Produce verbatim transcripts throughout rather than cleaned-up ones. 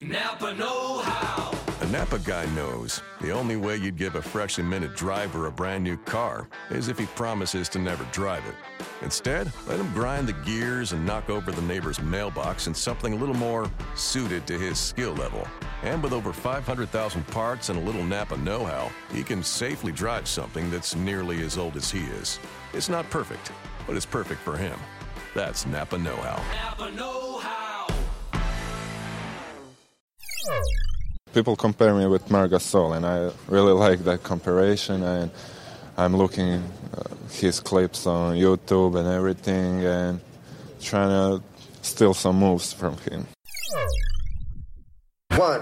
Napa know-how. A Napa guy knows the only way you'd give a freshly minted driver a brand new car is if he promises to never drive it. Instead, let him grind the gears and knock over the neighbor's mailbox in something a little more suited to his skill level. And with over five hundred thousand parts and a little Napa know-how, he can safely drive something that's nearly as old as he is. It's not perfect, but it's perfect for him. That's Napa know-how. Napa know-how. People compare me with Marc Gasol, and I really like that comparison. And I'm looking uh, his clips on YouTube and everything, and trying to steal some moves from him. One.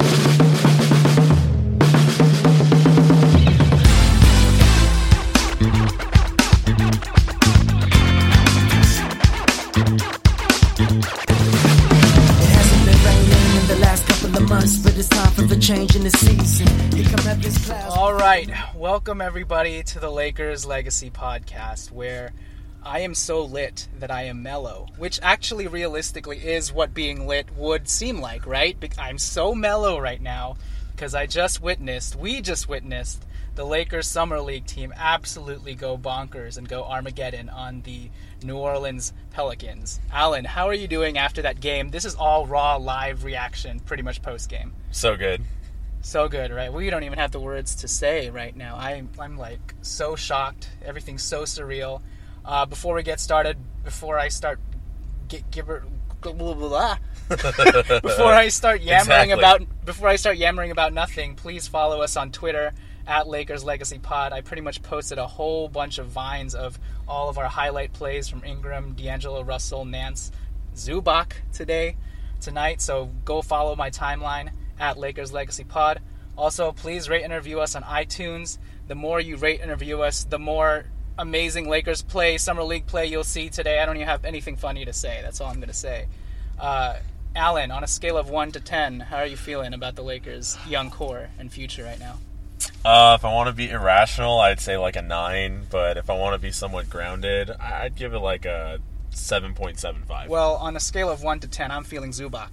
But it's time for the change in the season. All right, welcome everybody to the Lakers Legacy Podcast, where I am so lit that I am mellow, which actually realistically is what being lit would seem like, right? I'm so mellow right now because I just witnessed, we just witnessed the Lakers Summer League team absolutely go bonkers and go Armageddon on the New Orleans Pelicans. Alan, how are you doing after that game? This is all raw, live reaction, pretty much post-game. So good. So good, right? We don't even have the words to say right now. I'm, I'm like, so shocked. Everything's so surreal. Uh, before we get started, before I start... Get, give her, blah, blah, blah, before I start yammering exactly. about... Before I start yammering about nothing, please follow us on Twitter, at Lakers Legacy Pod. I pretty much posted a whole bunch of vines of all of our highlight plays from Ingram, D'Angelo Russell, Nance, Zubac today, tonight. So go follow my timeline at Lakers Legacy Pod. Also, please rate and review us on iTunes. The more you rate and review us, the more amazing Lakers play, Summer League play you'll see today. I don't even have anything funny to say. That's all I'm going to say. Uh, Alan, on a scale of one to ten, how are you feeling about the Lakers' young core and future right now? Uh, if I want to be irrational, I'd say like a nine. But if I want to be somewhat grounded, I'd give it like a seven point seven five. Well, on a scale of one to ten, I'm feeling Zubac.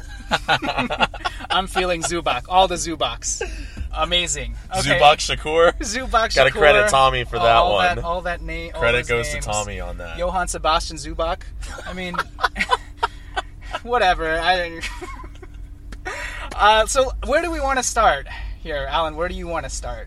I'm feeling Zubac. All the Zubacs. Amazing. Okay. Zubac Shakur. Zubac Shakur. Got to credit Tommy for that all one. That, all that name. Credit goes names. to Tommy on that. Johann Sebastian Zubac. I mean, whatever. I. uh, so where do we want to start? Here, Alan, where do you want to start?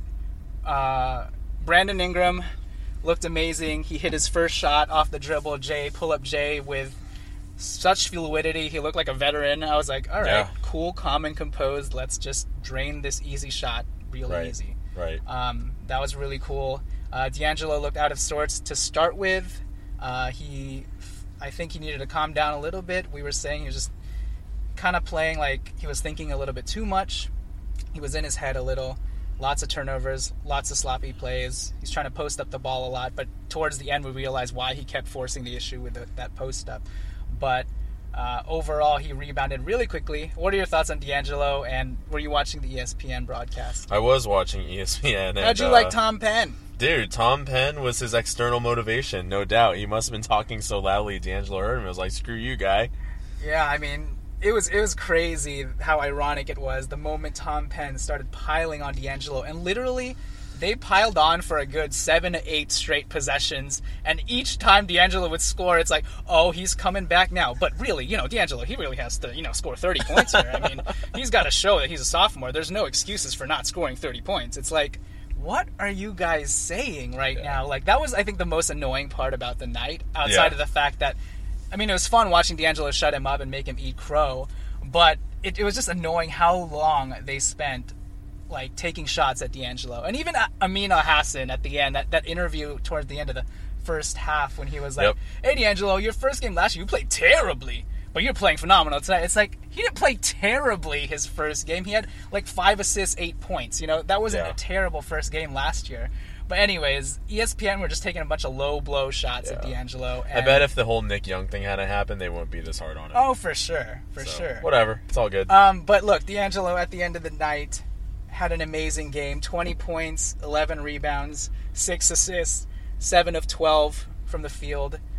Uh, Brandon Ingram looked amazing. He hit his first shot off the dribble, J, pull-up J, with such fluidity. He looked like a veteran. I was like, all right, yeah. Cool, calm, and composed. Let's just drain this easy shot really right. easy. Right. Um, that was really cool. Uh, D'Angelo looked out of sorts to start with. Uh, he, I think he needed to calm down a little bit. We were saying he was just kind of playing like he was thinking a little bit too much. He was in his head a little. Lots of turnovers, lots of sloppy plays. He's trying to post up the ball a lot, but towards the end we realized why he kept forcing the issue with the, that post up. But uh, overall, he rebounded really quickly. What are your thoughts on D'Angelo, and were you watching the E S P N broadcast? I was watching E S P N. And, How'd you uh, like Tom Penn? Dude, Tom Penn was his external motivation, no doubt. He must have been talking so loudly, D'Angelo heard him. It was like, screw you, guy. Yeah, I mean... It was it was crazy how ironic it was the moment Tom Penn started piling on D'Angelo. And literally, they piled on for a good seven to eight straight possessions. And each time D'Angelo would score, it's like, oh, he's coming back now. But really, you know, D'Angelo, he really has to, you know, score thirty points here. I mean, he's got to show that he's a sophomore. There's no excuses for not scoring thirty points. It's like, what are you guys saying right yeah. now? Like, that was, I think, the most annoying part about the night, outside yeah. of the fact that, I mean, it was fun watching D'Angelo shut him up and make him eat crow, but it, it was just annoying how long they spent, like, taking shots at D'Angelo. And even Amina Hassan at the end, that, that interview towards the end of the first half when he was like, yep. hey, D'Angelo, your first game last year, you played terribly, but you're playing phenomenal tonight. It's like, he didn't play terribly his first game. He had, like, five assists, eight points. You know, that wasn't yeah. a terrible first game last year. But anyways, E S P N were just taking a bunch of low blow shots yeah. at D'Angelo. And I bet if the whole Nick Young thing hadn't happened, they wouldn't be this hard on him. Oh, for sure. For so, sure. Whatever. It's all good. Um, but look, D'Angelo at the end of the night had an amazing game. twenty points, eleven rebounds, six assists, seven of twelve from the field.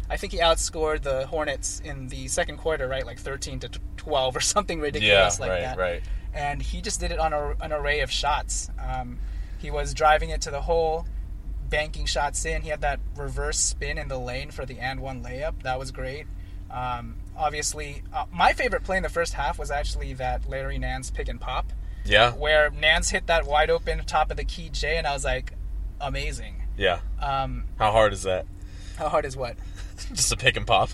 I think he outscored the Hornets in the second quarter, right? Like thirteen to twelve or something ridiculous yeah, like right, that. right. And he just did it on a, an array of shots. Um, he was driving it to the hole, banking shots in. He had that reverse spin in the lane for the and one layup. That was great. Um, obviously, uh, my favorite play in the first half was actually that Larry Nance pick and pop. Yeah. Where Nance hit that wide open top of the key J, and I was like, amazing. Yeah. Um, How hard is that? how hard is what? Just a pick and pop.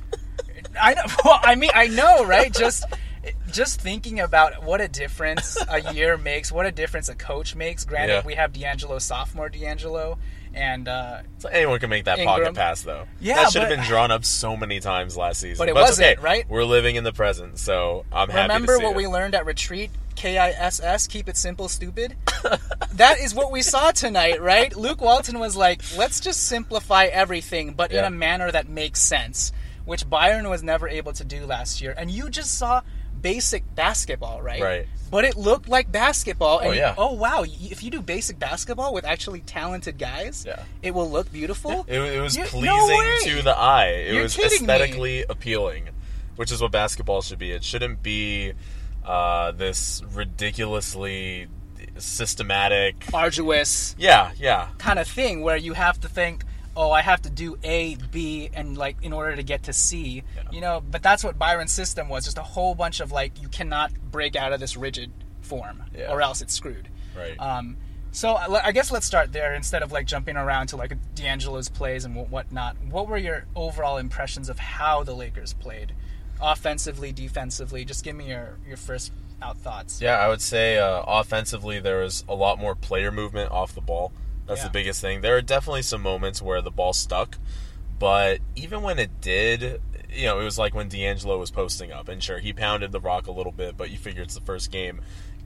I know. Well, I mean, I know, right? Just, just thinking about what a difference a year makes, what a difference a coach makes. Granted, Yeah. we have D'Angelo, sophomore D'Angelo, and uh, So anyone can make that Ingram. pocket pass, though. Yeah, that should have but- been drawn up so many times last season. But it it's wasn't, okay. right? We're living in the present, so I'm happy remember to see what it. we learned at retreat? K I S S, keep it simple, stupid. That is what we saw tonight, right? Luke Walton was like, let's just simplify everything, but in Yeah. a manner that makes sense, which Byron was never able to do last year. And you just saw basic basketball, right? Right. But it looked like basketball. And Oh, you- yeah. oh, wow. y- If you do basic basketball with actually talented guys, Yeah. it will look beautiful. It, it was You- no pleasing way. to the eye. It You're was kidding me. aesthetically appealing, which is what basketball should be. It shouldn't be uh, this ridiculously systematic. Arduous Yeah, yeah, kind of thing where you have to think, oh, I have to do A, B, and like in order to get to C, Yeah. you know. But that's what Byron's system was, just a whole bunch of like, you cannot break out of this rigid form, Yeah. or else it's screwed. right. Um, so I I guess let's start there instead of like jumping around to like D'Angelo's plays and what whatnot. What were your overall impressions of how the Lakers played, offensively, defensively? Just give me your your first out thoughts. Yeah, I would say uh, offensively there was a lot more player movement off the ball. That's Yeah. the biggest thing. There are definitely some moments where the ball stuck, but even when it did, you know, it was like when D'Angelo was posting up, and sure, he pounded the rock a little bit, but you figure it's the first game,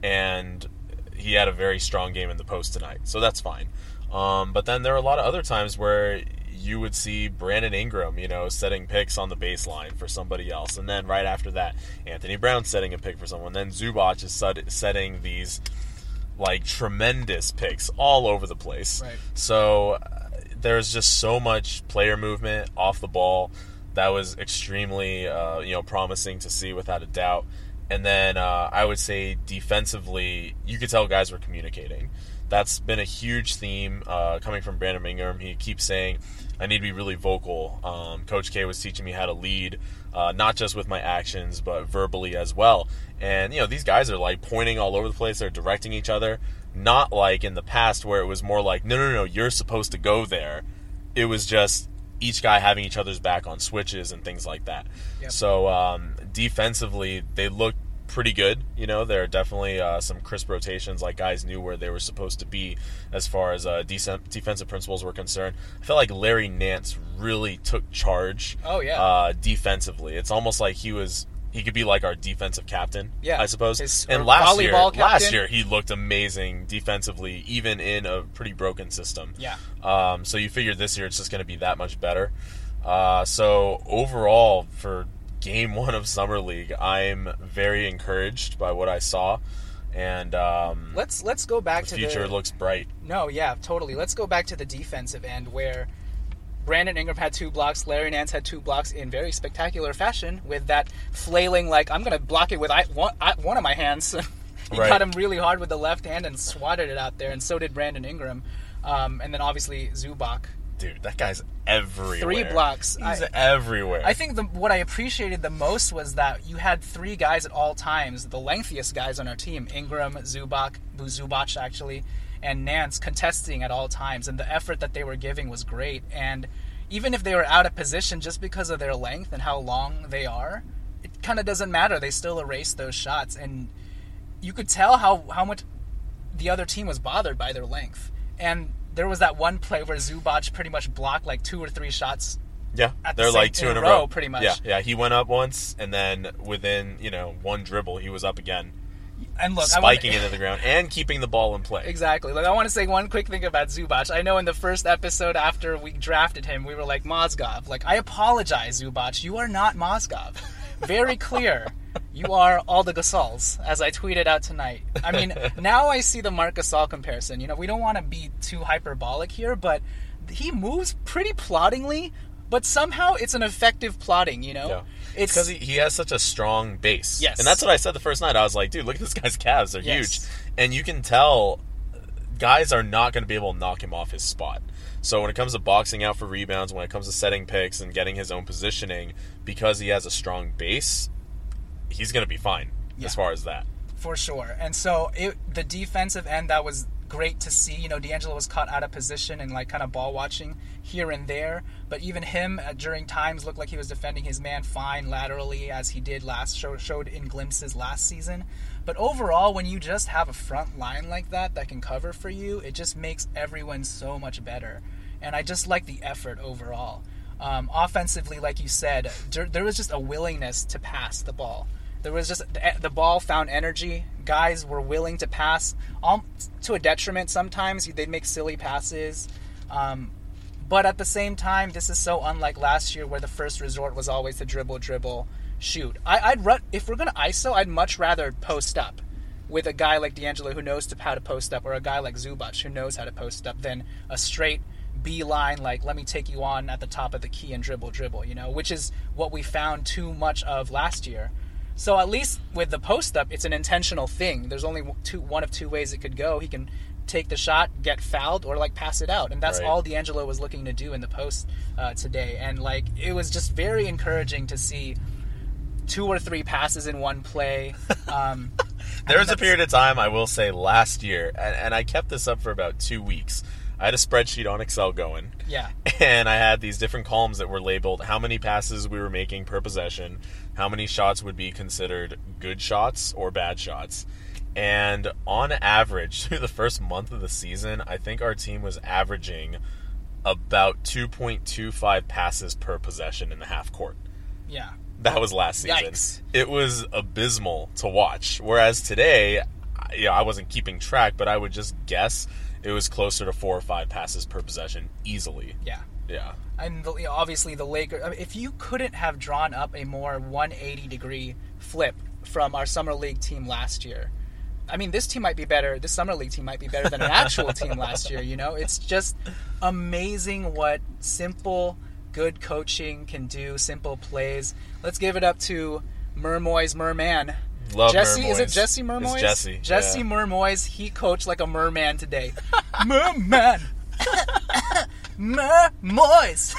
and he had a very strong game in the post tonight, so that's fine. Um, but then there are a lot of other times where you would see Brandon Ingram, you know, setting picks on the baseline for somebody else. And then right after that, Anthony Brown setting a pick for someone. Then Zubac is set- setting these, like, tremendous picks all over the place. Right. So uh, there's just so much player movement off the ball that was extremely, uh, you know, promising to see without a doubt. And then uh, I would say defensively, you could tell guys were communicating. That's been a huge theme uh, coming from Brandon Ingram. He keeps saying, I need to be really vocal. Um, Coach K was teaching me how to lead, uh, not just with my actions, but verbally as well. And, you know, these guys are, like, pointing all over the place. They're directing each other. Not like in the past where it was more like, no, no, no, you're supposed to go there. It was just each guy having each other's back on switches and things like that. Yep. So um, defensively, they looked pretty good. You know, there are definitely uh, some crisp rotations, like guys knew where they were supposed to be as far as uh, decent defensive principles were concerned. I felt like Larry Nance really took charge. Oh, yeah. Uh, defensively, it's almost like he was. He could be like our defensive captain, Yeah, I suppose. his- and or last year, volleyball last captain. year he looked amazing defensively, even in a pretty broken system. Yeah. Um, so you figure this year it's just going to be that much better. Uh, so overall, for game one of Summer League, I'm very encouraged by what I saw, and um, Let's let's go back the to future the looks bright. No, yeah, totally. Let's go back to the defensive end where Brandon Ingram had two blocks, Larry Nance had two blocks in very spectacular fashion with that flailing, like, I'm going to block it with I, one, I, one of my hands. He Right. got him really hard with the left hand and swatted it out there, and so did Brandon Ingram. Um, and then obviously Zubac. Dude, that guy's everywhere. Three blocks. He's I- everywhere. I think the, what I appreciated the most was that you had three guys at all times, the lengthiest guys on our team, Ingram, Zubac, Zubac actually, and Nance contesting at all times, and the effort that they were giving was great. And even if they were out of position just because of their length and how long they are, it kind of doesn't matter. They still erase those shots, and you could tell how, how much the other team was bothered by their length. And there was that one play where Zubac pretty much blocked like two or three shots. Yeah, at the they're same- like two in in a a row, row, pretty much. Yeah, yeah. He went up once, and then within you know one dribble, he was up again, And look, I want- spiking into the ground and keeping the ball in play. Exactly. Like, I want to say one quick thing about Zubac. I know in the first episode after we drafted him, we were like, Mozgov. Like, I apologize, Zubac. You are not Mozgov. Very clear. You are all the Gasols, as I tweeted out tonight. I mean, now I see the Marc Gasol comparison. You know, we don't want to be too hyperbolic here, but he moves pretty ploddingly but somehow it's an effective plotting, you know? Yeah. It's because he, he has such a strong base. Yes. And that's what I said the first night. I was like, dude, look at this guy's calves. They're Yes. huge. And you can tell guys are not going to be able to knock him off his spot. So when it comes to boxing out for rebounds, when it comes to setting picks and getting his own positioning, because he has a strong base, he's going to be fine Yeah. as far as that. For sure. And so it, the defensive end, that was great to see. You know, D'Angelo was caught out of position and like kind of ball watching here and there. But even him uh, during times looked like he was defending his man fine laterally, as he did last show, showed in glimpses last season. But overall, when you just have a front line like that that can cover for you, it just makes everyone so much better. And I just like the effort overall. Um, offensively, like you said, there, there was just a willingness to pass the ball. There was just the ball found energy. Guys were willing to pass, all to a detriment sometimes. They'd make silly passes. Um, but at the same time, this is so unlike last year, where the first resort was always to dribble, dribble, shoot. I, I'd run, if we're going to I S O, I'd much rather post up with a guy like D'Angelo who knows to, how to post up, or a guy like Zubac who knows how to post up, than a straight B line, like, let me take you on at the top of the key and dribble, dribble, you know, which is what we found too much of last year. So at least with the post-up, it's an intentional thing. There's only two, one of two ways it could go. He can take the shot, get fouled, or, like, pass it out. And that's Right. all D'Angelo was looking to do in the post uh, today. And, like, it was just very encouraging to see two or three passes in one play. Um, There was a period of time, I will say, last year, and, and I kept this up for about two weeks. I had a spreadsheet on Excel going. Yeah. And I had these different columns that were labeled how many passes we were making per possession, how many shots would be considered good shots or bad shots. And on average, through the first month of the season, I think our team was averaging about two point two five passes per possession in the half court. Yeah. That was last season. Yikes. It was abysmal to watch. Whereas today, you know, I wasn't keeping track, but I would just guess it was closer to four or five passes per possession easily. Yeah. Yeah. And the, obviously the Lakers, I mean, if you couldn't have drawn up a more one eighty degree flip from our Summer League team last year, I mean, this team might be better, this Summer League team might be better than an actual team last year, you know? It's just amazing what simple, good coaching can do, simple plays. Let's give it up to Mermoy's Merman. Love Jesse, Mermoy's. is it Jesse Mermoy's? It's Jesse. Jesse yeah. Mermoy's, he coached like a merman today. Merman! Mermoy's!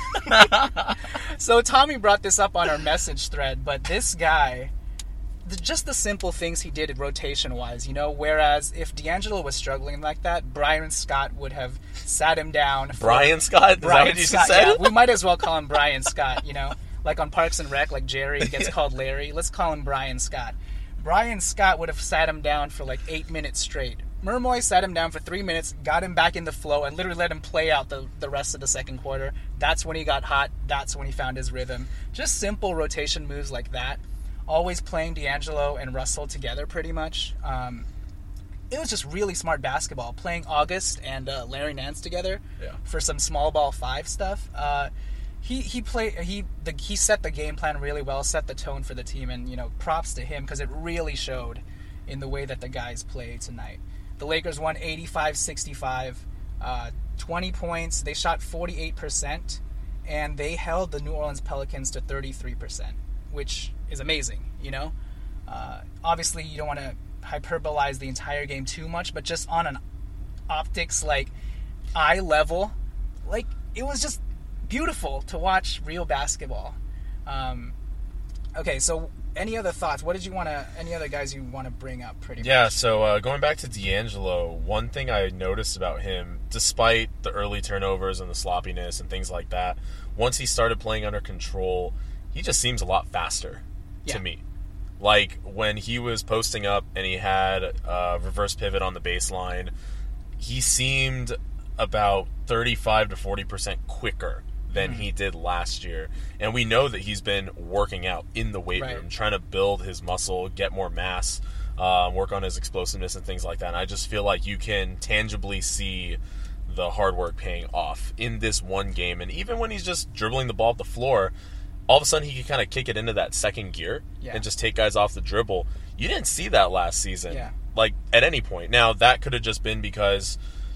So Tommy brought this up on our message thread, but this guy, the, just the simple things he did rotation-wise, you know, whereas if D'Angelo was struggling like that, Brian Scott would have sat him down. For, Brian Scott? Is Brian that what you Scott, said? yeah. We might as well call him Brian Scott, you know? Like on Parks and Rec, like Jerry gets called Larry. Let's call him Brian Scott. Brian Scott would have sat him down for like eight minutes straight. Mermoy sat him down for three minutes, got him back in the flow, and literally let him play out the, the rest of the second quarter. That's when he got hot. That's when he found his rhythm. Just simple rotation moves like that. Always playing D'Angelo and Russell together pretty much. Um, it was just really smart basketball. Playing August and uh, Larry Nance together Yeah. for some small ball five stuff. Uh, he he played he the, he set the game plan really well, set the tone for the team, and you know, props to him because it really showed in the way that the guys played tonight. The Lakers won eighty-five sixty-five, uh, twenty points. They shot forty-eight percent, and they held the New Orleans Pelicans to thirty-three percent, which is amazing, you know? Uh, obviously, you don't want to hyperbolize the entire game too much, but just on an optics, like, eye level, like, it was just beautiful to watch real basketball. Um, okay, so any other thoughts? What did you want to, any other guys you want to bring up pretty Yeah, much? so uh, going back to D'Angelo, one thing I noticed about him, despite the early turnovers and the sloppiness and things like that, once he started playing under control, he just seems a lot faster Yeah. to me. Like, when he was posting up and he had a reverse pivot on the baseline, he seemed about thirty-five to forty percent quicker than he did last year. And we know that he's been working out in the weight Right. room, trying to build his muscle, get more mass, uh, work on his explosiveness and things like that. And I just feel like you can tangibly see the hard work paying off in this one game. And even when he's just dribbling the ball up the floor, all of a sudden he can kind of kick it into that second gear Yeah. and just take guys off the dribble. You didn't see that last season, Yeah. like, at any point. Now, that could have just been because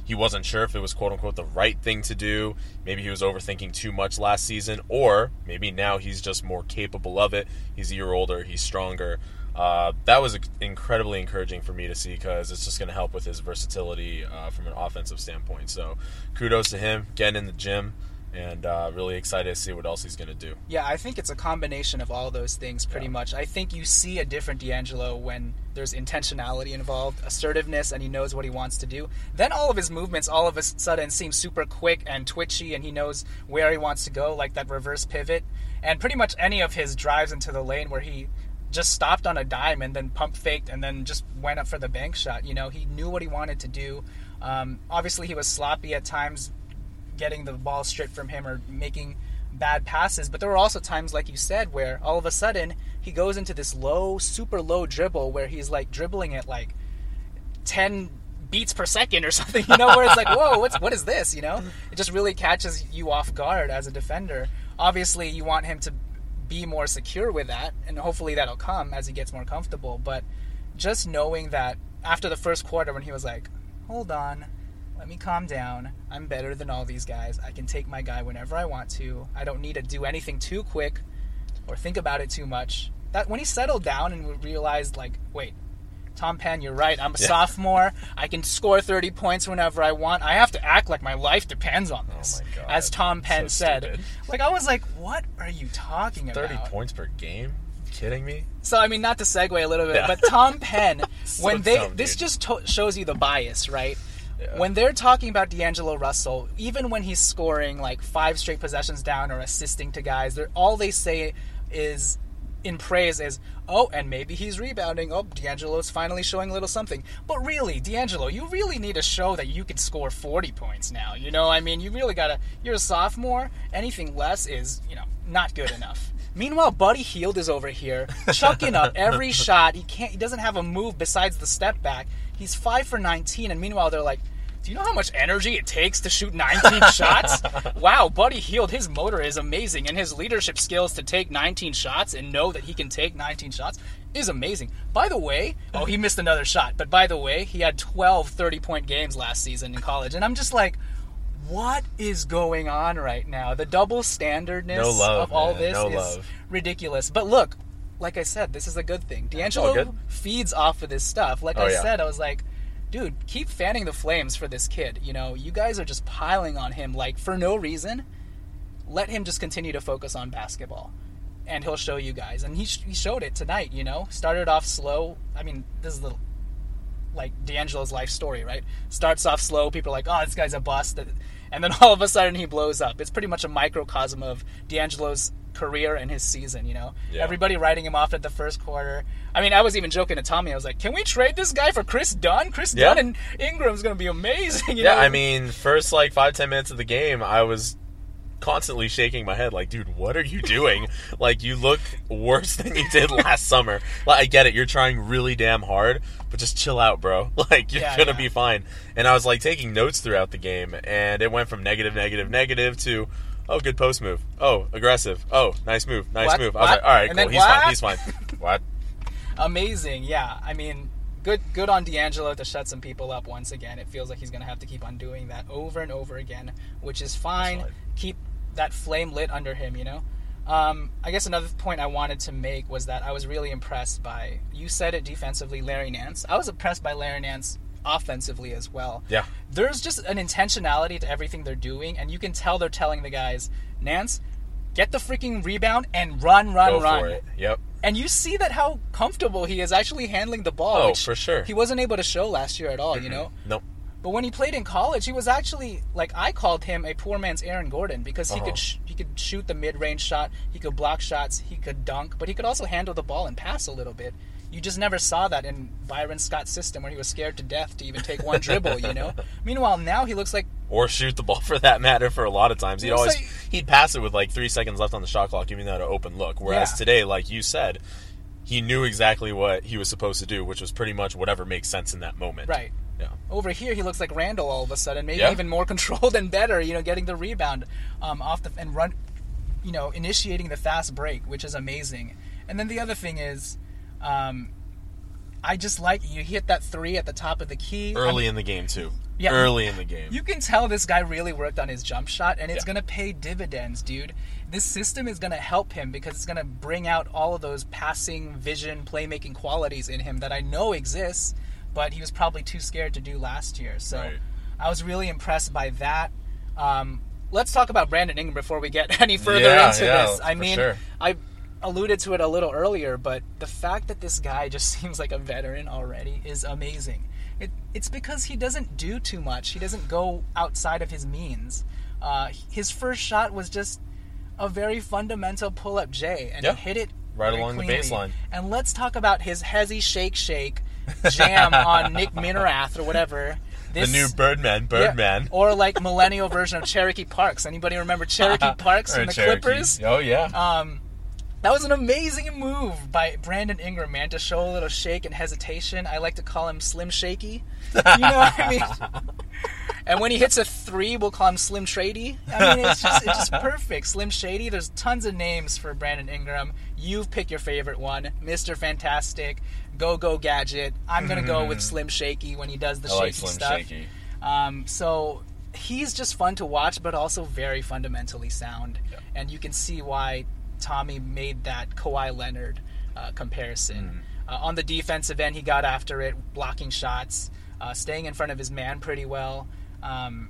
he wasn't sure if it was quote-unquote the right thing to do. Maybe he was overthinking too much last season, or maybe now he's just more capable of it. He's a year older. He's stronger. Uh, that was incredibly encouraging for me to see because it's just going to help with his versatility uh, from an offensive standpoint. So kudos to him, getting in the gym, and uh, really excited to see what else he's going to do. Yeah, I think it's a combination of all those things pretty yeah. much. I think you see a different D'Angelo when there's intentionality involved, assertiveness, and he knows what he wants to do. Then all of his movements all of a sudden seem super quick and twitchy, and he knows where he wants to go, like that reverse pivot. And pretty much any of his drives into the lane where he just stopped on a dime and then pump faked and then just went up for the bank shot. You know, he knew what he wanted to do. Um, obviously, he was sloppy at times, getting the ball stripped from him or making bad passes. But there were also times, like you said, where all of a sudden he goes into this low, super low dribble where he's like dribbling at like ten beats per second or something, you know, where it's like, whoa, what's, what is this, you know? It just really catches you off guard as a defender. Obviously, you want him to be more secure with that, and hopefully that'll come as he gets more comfortable. But just knowing that after the first quarter when he was like, hold on, let me calm down, I'm better than all these guys, I can take my guy whenever I want to, I don't need to do anything too quick or think about it too much. That when he settled down and realized, like, wait, Tom Penn, you're right, I'm a yeah. sophomore, I can score thirty points whenever I want, I have to act like my life depends on this, oh my God, as Tom Penn so said. Stupid. Like, I was like, what are you talking about? thirty points per game? Are you kidding me? So, I mean, not to segue a little bit, yeah. but Tom Penn, so when they, dumb, this dude. just to- shows you the bias, right? Yeah. When they're talking about D'Angelo Russell, even when he's scoring like five straight possessions down or assisting to guys, they're, all they say is in praise is, oh, and maybe he's rebounding. Oh, D'Angelo's finally showing a little something. But really, D'Angelo, you really need to show that you can score forty points now. You know, I mean, you really got to, you're a sophomore. Anything less is, you know, not good enough. Meanwhile, Buddy Hield is over here chucking up every shot. He can't, he doesn't have a move besides the step back. He's five for nineteen, and meanwhile, they're like, do you know how much energy it takes to shoot nineteen shots? Wow, Buddy Hield, his motor is amazing, and his leadership skills to take nineteen shots and know that he can take nineteen shots is amazing. By the way, oh, he missed another shot, but by the way, he had twelve thirty-point games last season in college, and I'm just like, what is going on right now? The double standardness no love, of all man. this no is love. ridiculous. But look, like I said, this is a good thing. D'Angelo good. feeds off of this stuff. Like oh, I yeah. said, I was like, dude, keep fanning the flames for this kid. You know, you guys are just piling on him, like, for no reason. Let him just continue to focus on basketball, and he'll show you guys. And he, sh- he showed it tonight, you know. Started off slow. I mean, this is the, like, D'Angelo's life story, right? Starts off slow. People are like, oh, this guy's a bust. And then all of a sudden he blows up. It's pretty much a microcosm of D'Angelo's career and his season, you know? Yeah. Everybody writing him off at the first quarter. I mean, I was even joking to Tommy. I was like, can we trade this guy for Chris Dunn? Chris Yeah. Dunn and Ingram's going to be amazing. You yeah, know? I mean, first, like, five, ten minutes of the game, I was constantly shaking my head like, dude, what are you doing? Like, you look worse than you did last summer. Like, I get it. You're trying really damn hard, but just chill out, bro. Like, you're Yeah, going to yeah. be fine. And I was, like, taking notes throughout the game, and it went from negative, negative, negative to, oh, good post move. Oh, aggressive. Oh, nice move. Nice What? move. I was What? like, all right, And cool. then He's what? fine. He's fine. What? Amazing, yeah. I mean, good good on D'Angelo to shut some people up once again. It feels like he's going to have to keep on doing that over and over again, which is fine. That's fine. Keep that flame lit under him, you know? Um, I guess another point I wanted to make was that I was really impressed by, you said it defensively, Larry Nance. I was impressed by Larry Nance offensively as well. Yeah. There's just an intentionality to everything they're doing, and you can tell they're telling the guys, Nance, get the freaking rebound and run, run, Go run. for it. Yep. And you see that how comfortable he is actually handling the ball. Oh, which for sure. He wasn't able to show last year at all, you know? Nope. But when he played in college, he was actually, like, I called him a poor man's Aaron Gordon because he Uh-huh. could sh- he could shoot the mid-range shot, he could block shots, he could dunk, but he could also handle the ball and pass a little bit. You just never saw that in Byron Scott's system where he was scared to death to even take one dribble, you know? Meanwhile, now he looks like... Or shoot the ball for that matter for a lot of times. He'd It was always like- he'd pass it with like three seconds left on the shot clock, giving that an open look. Whereas Yeah. today, like you said, he knew exactly what he was supposed to do, which was pretty much whatever makes sense in that moment. Right. Yeah. Over here, he looks like Randall all of a sudden, maybe Yeah. even more controlled and better, you know, getting the rebound um, off the... and run, you know, initiating the fast break, which is amazing. And then the other thing is... Um, I just like you hit that three at the top of the key. Early I'm, in the game too. Yeah. early in the game. You can tell this guy really worked on his jump shot, and it's Yeah. going to pay dividends, dude. This system is going to help him because it's going to bring out all of those passing, vision, playmaking qualities in him that I know exists, but he was probably too scared to do last year. So Right. I was really impressed by that. Um, let's talk about Brandon Ingram before we get any further Yeah, into yeah, this. I for mean, sure. I alluded to it a little earlier, but the fact that this guy just seems like a veteran already is amazing. It, it's because he doesn't do too much. He doesn't go outside of his means. Uh, his first shot was just a very fundamental pull-up J, and Yeah. he hit it Right very along the cleanly. baseline. And let's talk about his hezzy shake shake jam on Nick Minerath or whatever. This, The new Birdman, yeah, Birdman. or like millennial version of Cherokee Parks. Anybody remember Cherokee Parks Or from the Cherokee. Clippers? Oh, yeah. Um, that was an amazing move by Brandon Ingram, man, to show a little shake and hesitation. I like to call him Slim Shaky. You know what I mean? And when he hits a three, we'll call him Slim Shady. I mean, it's just it's just perfect. Slim Shady. There's tons of names for Brandon Ingram. You've picked your favorite one, Mister Fantastic, Go Go Gadget. I'm gonna go with Slim Shaky when he does the I shaky like Slim stuff. Shaky. Um, so he's just fun to watch, but also very fundamentally sound. Yeah. And you can see why Tommy made that Kawhi Leonard uh, comparison. Mm. Uh, on the defensive end, he got after it, blocking shots, uh, staying in front of his man pretty well. Um,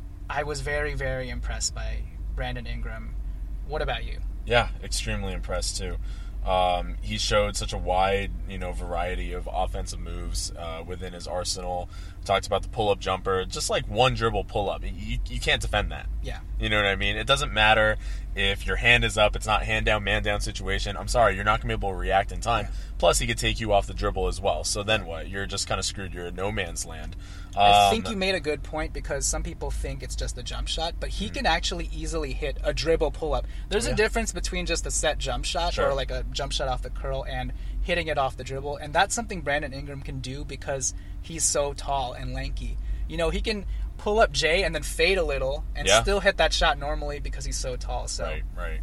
I was very, very impressed by Brandon Ingram. What about you? Yeah, extremely impressed too. Um, he showed such a wide, you know, variety of offensive moves uh, within his arsenal. Talked about the pull-up jumper, just like one dribble pull-up. You, you can't defend that. Yeah. You know what I mean? It doesn't matter if your hand is up. It's not hand down, man down situation. I'm sorry, you're not going to be able to react in time. Plus, he could take you off the dribble as well. So then what? You're just kind of screwed. You're in no man's land. I Um, think you made a good point because some people think it's just a jump shot, but he can actually easily hit a dribble pull-up. There's Oh, yeah. a difference between just a set jump shot Sure. or like a jump shot off the curl and hitting it off the dribble, and that's something Brandon Ingram can do because he's so tall and lanky. You know, he can pull up J and then fade a little and Yeah. still hit that shot normally because he's so tall. So Right, right.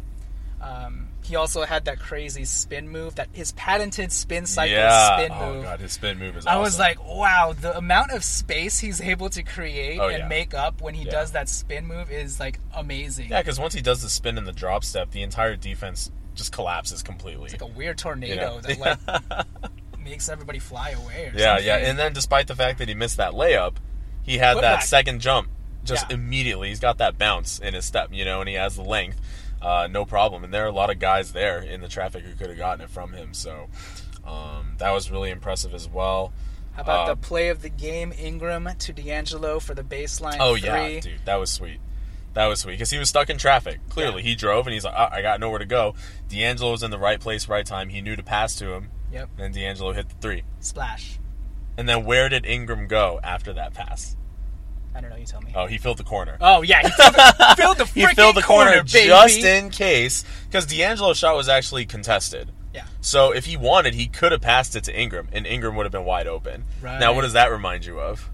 um, he also had that crazy spin move, that his patented spin cycle yeah. spin oh, move. God, his spin move is I awesome. was like, wow, the amount of space he's able to create Oh, and yeah. make up when he Yeah. does that spin move is like amazing. Yeah, because once he does the spin and the drop step, the entire defense just collapses completely. It's like a weird tornado You know? that like makes everybody fly away or yeah, something. yeah. And then despite the fact that he missed that layup, he had Put that back. second jump just Yeah. immediately. He's got that bounce in his step, you know, and he has the length. Uh, no problem. And there are a lot of guys there in the traffic who could have gotten it from him. So um, that was really impressive as well. How about Uh, the play of the game, Ingram to D'Angelo for the baseline Oh, three? yeah, dude. That was sweet. That was sweet because he was stuck in traffic. Clearly, Yeah. he drove and he's like, oh, I got nowhere to go. D'Angelo was in the right place, right time. He knew to pass to him. Yep. And D'Angelo hit the three. Splash. And then where did Ingram go after that pass? I don't know, you tell me. Oh, he filled the corner. Oh, yeah, he filled the, filled the he freaking filled the corner, baby. just in case, because D'Angelo's shot was actually contested. Yeah. So if he wanted, he could have passed it to Ingram, and Ingram would have been wide open. Right. Now, what does that remind you of?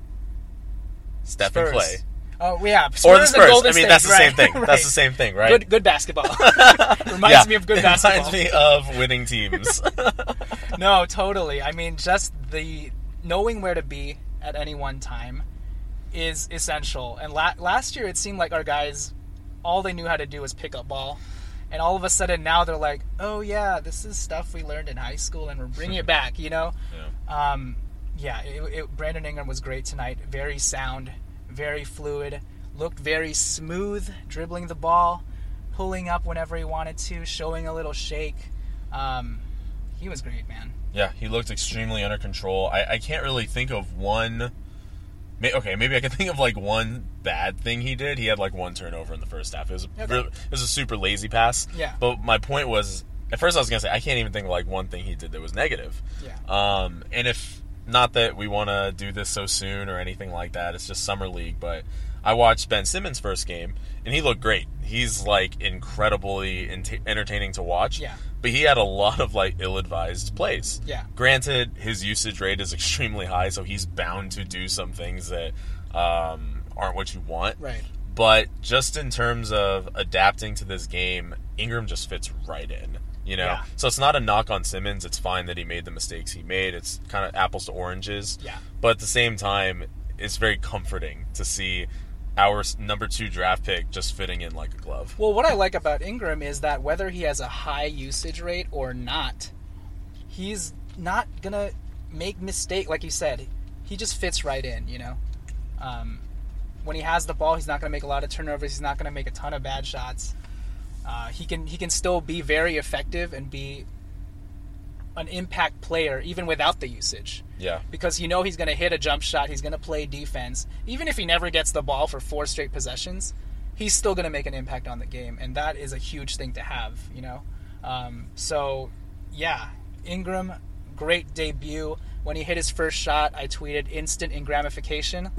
Steph and Spurs. Clay. Oh, yeah. Or the Spurs and Spurs. Golden I mean, State, that's the right, same thing. right. That's the same thing, right? Good, good basketball. Reminds yeah. me of good it basketball. reminds me of winning teams. No, totally. I mean, just the knowing where to be at any one time is essential. And la- last year, it seemed like our guys, all they knew how to do was pick up ball. And all of a sudden now they're like, oh, yeah, this is stuff we learned in high school, and we're bringing it back, you know? Yeah. Um, yeah, it, it, Brandon Ingram was great tonight. Very sound, very fluid, looked very smooth, dribbling the ball, pulling up whenever he wanted to, showing a little shake. Um, he was great, man. Yeah, he looked extremely under control. I, I can't really think of one... May, okay, maybe I can think of like one bad thing he did. He had like one turnover in the first half. It was a, Okay. real, it was a super lazy pass. Yeah. But my point was, at first I was going to say, I can't even think of like one thing he did that was negative. Yeah. Um, and if, not that we want to do this so soon or anything like that, it's just summer league, but I watched Ben Simmons' first game, and he looked great. He's like incredibly ent- entertaining to watch. Yeah. But he had a lot of like ill-advised plays. Yeah. Granted, his usage rate is extremely high, so he's bound to do some things that um, aren't what you want. Right. But just in terms of adapting to this game, Ingram just fits right in. You know, Yeah. so it's not a knock on Simmons. It's fine that he made the mistakes he made. It's kind of apples to oranges. Yeah. But at the same time, it's very comforting to see our number two draft pick just fitting in like a glove. Well, what I like about Ingram is that whether he has a high usage rate or not, he's not going to make mistake. Like you said, he just fits right in, you know. Um, when he has the ball, he's not going to make a lot of turnovers. He's not going to make a ton of bad shots. Uh, he can he can still be very effective and be an impact player even without the usage. Yeah. Because you know he's going to hit a jump shot, he's going to play defense. Even if he never gets the ball for four straight possessions, he's still going to make an impact on the game, and that is a huge thing to have, you know. Um, so, yeah, Ingram, great debut. When he hit his first shot, I tweeted instant ingramification.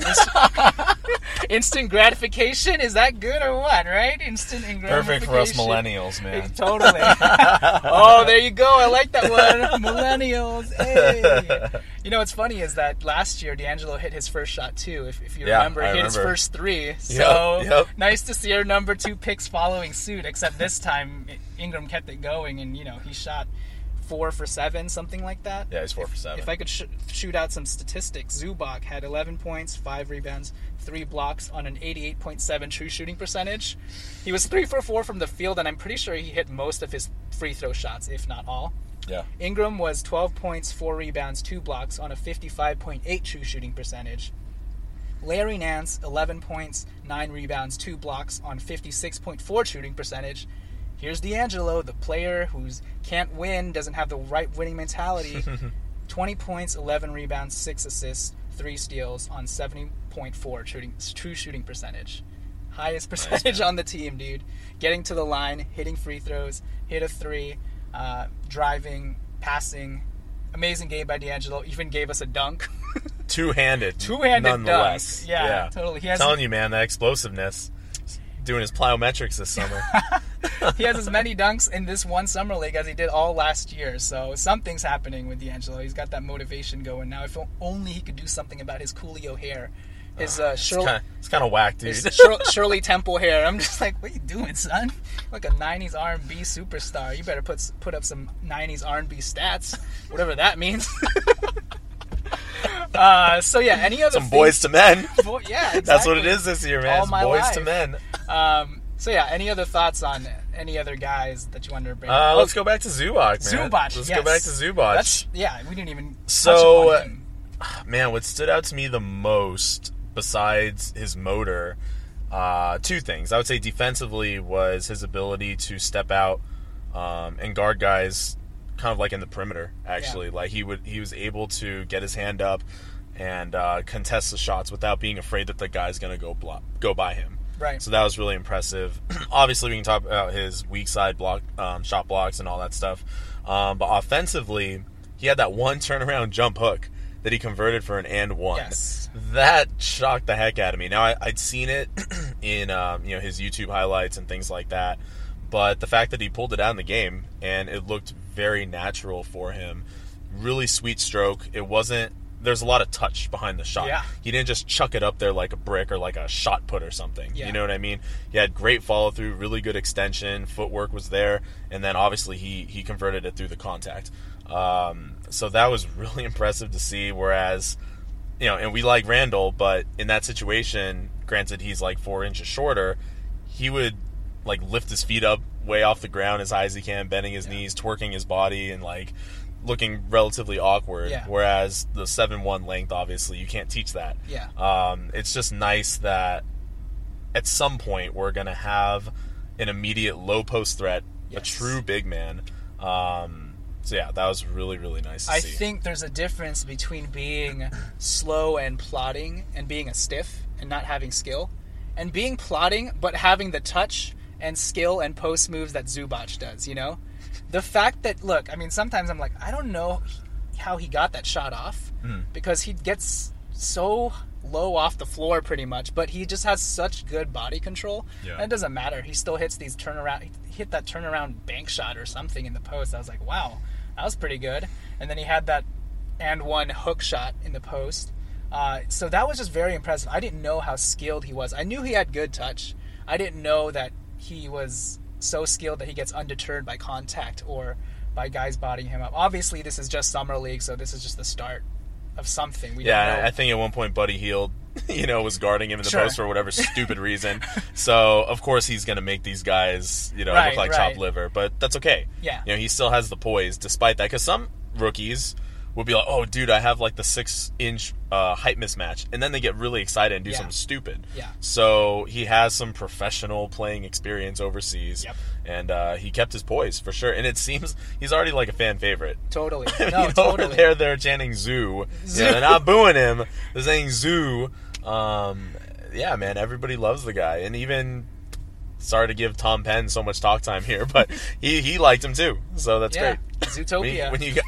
Instant gratification? Is that good or what, right? Instant ingramification. Perfect for us millennials, man. Totally. Oh, there you go. I like that one. Millennials. Hey. You know, what's funny is that last year, D'Angelo hit his first shot, too. If, if you yeah, remember, he I hit remember. his first three. So, yep, yep. Nice to see our number two picks following suit, except this time Ingram kept it going, and, you know, he shot four for seven, something like that. Yeah, he's four for seven. If I could sh- shoot out some statistics, Zubac had eleven points, five rebounds, three blocks on an eighty-eight point seven true shooting percentage. He was three for four from the field, and I'm pretty sure he hit most of his free throw shots, if not all. Yeah. Ingram was twelve points, four rebounds, two blocks on a fifty-five point eight true shooting percentage. Larry Nance, eleven points, nine rebounds, two blocks on fifty-six point four shooting percentage. Here's D'Angelo, the player who can't win, doesn't have the right winning mentality. twenty points, eleven rebounds, six assists, three steals on seventy point four shooting, true shooting percentage. Highest percentage nice, on the team, dude. Getting to the line, hitting free throws, hit a three, uh, driving, passing. Amazing game by D'Angelo. Even gave us a dunk. Two-handed. Two-handed nonetheless. dunk. Yeah, yeah, totally. He has telling you, man, that explosiveness. Doing his plyometrics this summer. He has as many dunks in this one summer league as he did all last year. So something's happening with D'Angelo. He's got that motivation going now. If only he could do something about his Coolio hair. His uh, Shirley, it's kind of whack, dude. his Shir- Shirley Temple hair. I'm just like, what are you doing, son? Like a nineties R and B superstar. You better put put up some nineties R and B stats, whatever that means. uh, so yeah, any other some things? boys to men. Boy, yeah, exactly. That's what it is this year, man. All It's my boys life. to men. Um, so yeah, any other thoughts on any other guys that you wanted to bring Uh, up? let's go back to Zubac, man. Zubac, Let's yes. go back to Zubac. That's, yeah, we didn't even So, touch upon him. Man, what stood out to me the most, besides his motor, uh, two things. I would say defensively was his ability to step out um, and guard guys kind of like in the perimeter, actually. Yeah. Like he would, he was able to get his hand up and uh, contest the shots without being afraid that the guy's going to go block, go by him. Right. So that was really impressive. Obviously, we can talk about his weak side block, um, shot blocks and all that stuff. Um, but offensively, he had that one turnaround jump hook that he converted for an and one. Yes. That shocked the heck out of me. Now, I, I'd seen it in um, you know his YouTube highlights and things like that, but the fact that he pulled it out in the game and it looked very natural for him, really sweet stroke. It wasn't. There's a lot of touch behind the shot. Yeah. He didn't just chuck it up there like a brick or like a shot put or something. Yeah. You know what I mean? He had great follow through, really good extension, footwork was there, and then obviously he he converted it through the contact. Um, so that was really impressive to see. Whereas, you know, and we like Randall, but in that situation, granted he's like four inches shorter, he would like lift his feet up way off the ground as high as he can, bending his Yeah. knees, twerking his body, and like looking relatively awkward. Yeah. Whereas the seven one length, obviously, you can't teach that. Yeah. Um, it's just nice that at some point we're going to have an immediate low post threat, Yes. a true big man. Um, so, yeah, that was really, really nice to I see. think there's a difference between being slow and plodding and being a stiff and not having skill, and being plodding but having the touch and skill and post moves that Zubac does, you know? The fact that, look, I mean, sometimes I'm like, I don't know how he got that shot off Mm. because he gets so low off the floor pretty much, but he just has such good body control. Yeah. And it doesn't matter. He still hits these turnaround, he hit that turnaround bank shot or something in the post. I was like, wow, that was pretty good. And then he had that and one hook shot in the post. Uh, so that was just very impressive. I didn't know how skilled he was. I knew he had good touch. I didn't know that he was so skilled that he gets undeterred by contact or by guys bodying him up. Obviously, this is just summer league, so this is just the start of something. We Yeah, don't know. I think at one point Buddy Hield you know, was guarding him in the Sure. post for whatever stupid reason. So, of course, he's going to make these guys, you know, Right, look like right. chopped liver. But that's okay. Yeah. You know, he still has the poise despite that. Because some rookies will be like, oh, dude, I have like the six-inch uh, height mismatch. And then they get really excited and do Yeah. something stupid. Yeah. So he has some professional playing experience overseas. Yep. And uh, he kept his poise, for sure. And it seems he's already like a fan favorite. Totally. I mean, No, over totally. there, they're chanting "Zoo." Zoo. Yeah, they're not booing him. They're saying "Zoo." Um, yeah, man, everybody loves the guy, and even sorry to give Tom Penn so much talk time here, but he, he liked him too, so that's Yeah. great. Zootopia. When you, when you